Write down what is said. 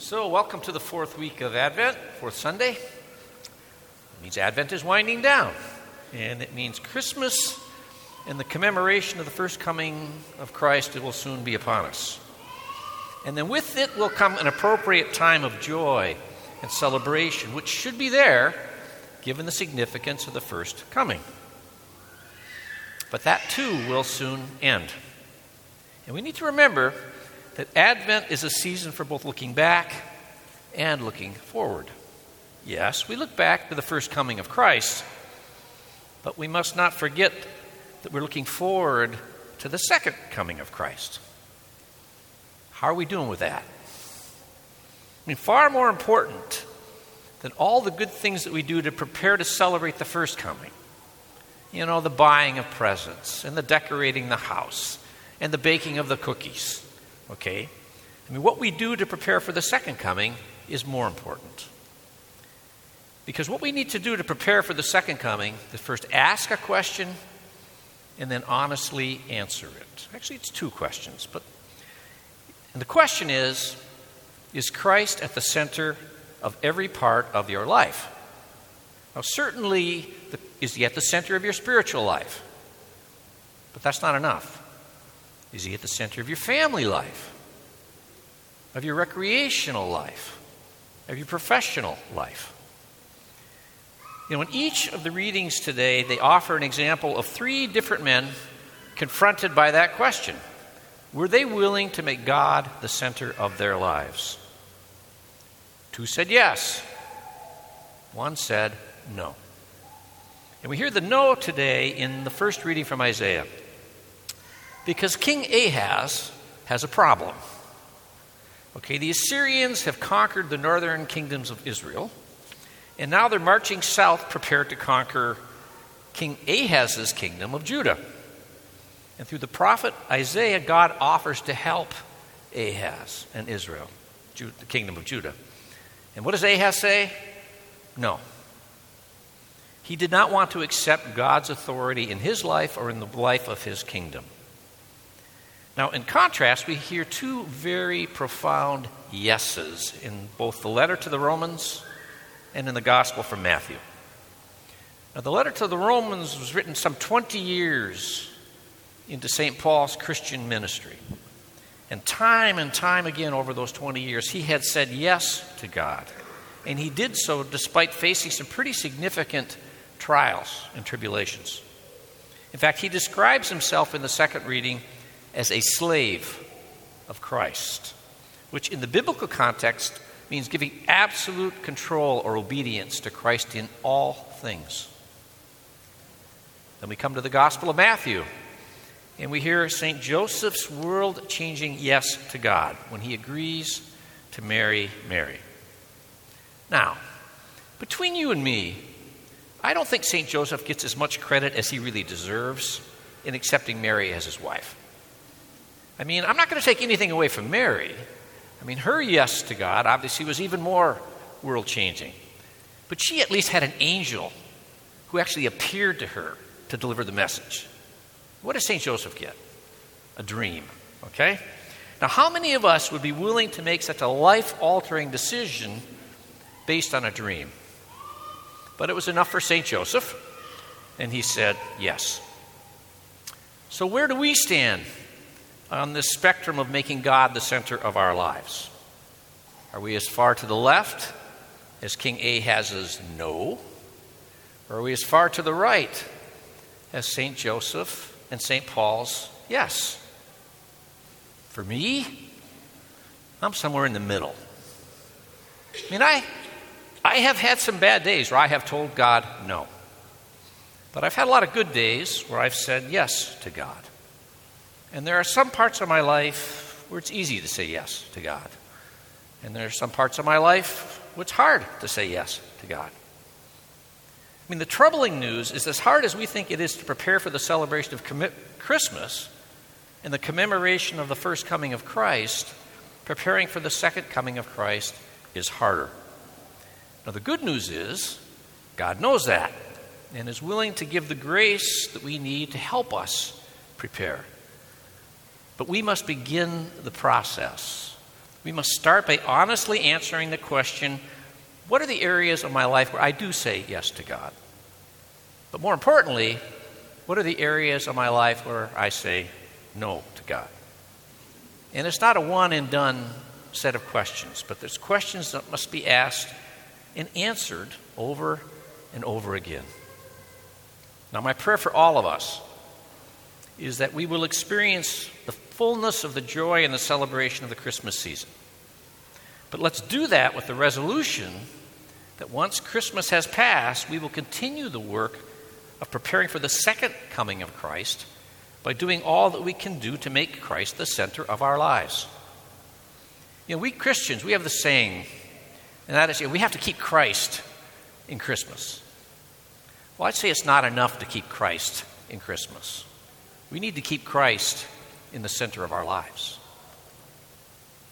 So, welcome to the fourth week of Advent, fourth Sunday. It means Advent is winding down, and it means Christmas and the commemoration of the first coming of Christ will soon be upon us. And then with it will come an appropriate time of joy and celebration, which should be there given the significance of the first coming. But that too will soon end. And we need to remember that Advent is a season for both looking back and looking forward. Yes, we look back to the first coming of Christ, but we must not forget that we're looking forward to the second coming of Christ. How are we doing with that? Far more important than all the good things that we do to prepare to celebrate the first coming. The buying of presents and the decorating the house and the baking of the cookies. Okay? What we do to prepare for the second coming is more important. Because what we need to do to prepare for the second coming is first ask a question and then honestly answer it. Actually, it's two questions. And the question is Christ at the center of every part of your life? Now, certainly, is he at the center of your spiritual life? But that's not enough. Is he at the center of your family life? Of your recreational life? Of your professional life? In each of the readings today, they offer an example of three different men confronted by that question. Were they willing to make God the center of their lives? Two said yes. One said no. And we hear the no today in the first reading from Isaiah. Because King Ahaz has a problem. Okay, the Assyrians have conquered the northern kingdoms of Israel, and now they're marching south prepared to conquer King Ahaz's kingdom of Judah. And through the prophet Isaiah, God offers to help Ahaz and Israel, the kingdom of Judah. And what does Ahaz say? No. He did not want to accept God's authority in his life or in the life of his kingdom. Now, in contrast, we hear two very profound yeses in both the letter to the Romans and in the Gospel from Matthew. Now, the letter to the Romans was written some 20 years into St. Paul's Christian ministry. And time again over those 20 years, he had said yes to God. And he did so despite facing some pretty significant trials and tribulations. In fact, he describes himself in the second reading as a slave of Christ, which in the biblical context means giving absolute control or obedience to Christ in all things. Then we come to the Gospel of Matthew, and we hear St. Joseph's world-changing yes to God when he agrees to marry Mary. Now, between you and me, I don't think St. Joseph gets as much credit as he really deserves in accepting Mary as his wife. I'm not going to take anything away from Mary. Her yes to God obviously was even more world-changing. But she at least had an angel who actually appeared to her to deliver the message. What does St. Joseph get? A dream, okay? Now, how many of us would be willing to make such a life-altering decision based on a dream? But it was enough for St. Joseph, and he said yes. So where do we stand on this spectrum of making God the center of our lives? Are we as far to the left as King Ahaz's no? Or are we as far to the right as St. Joseph and St. Paul's yes? For me, I'm somewhere in the middle. I have had some bad days where I have told God no. But I've had a lot of good days where I've said yes to God. And there are some parts of my life where it's easy to say yes to God. And there are some parts of my life where it's hard to say yes to God. The troubling news is as hard as we think it is to prepare for the celebration of Christmas and the commemoration of the first coming of Christ, preparing for the second coming of Christ is harder. Now, the good news is God knows that and is willing to give the grace that we need to help us prepare. But we must begin the process We must start by honestly answering the question, what are the areas of my life where I do say yes to God? But more importantly, what are the areas of my life where I say no to God? And it's not a one and done set of questions, but there's questions that must be asked and answered over and over again. Now, my prayer for all of us is that we will experience the fullness of the joy and the celebration of the Christmas season. But let's do that with the resolution that once Christmas has passed, we will continue the work of preparing for the second coming of Christ by doing all that we can do to make Christ the center of our lives. We Christians, we have the saying, and that is, we have to keep Christ in Christmas. Well, I'd say it's not enough to keep Christ in Christmas. We need to keep Christ in the center of our lives.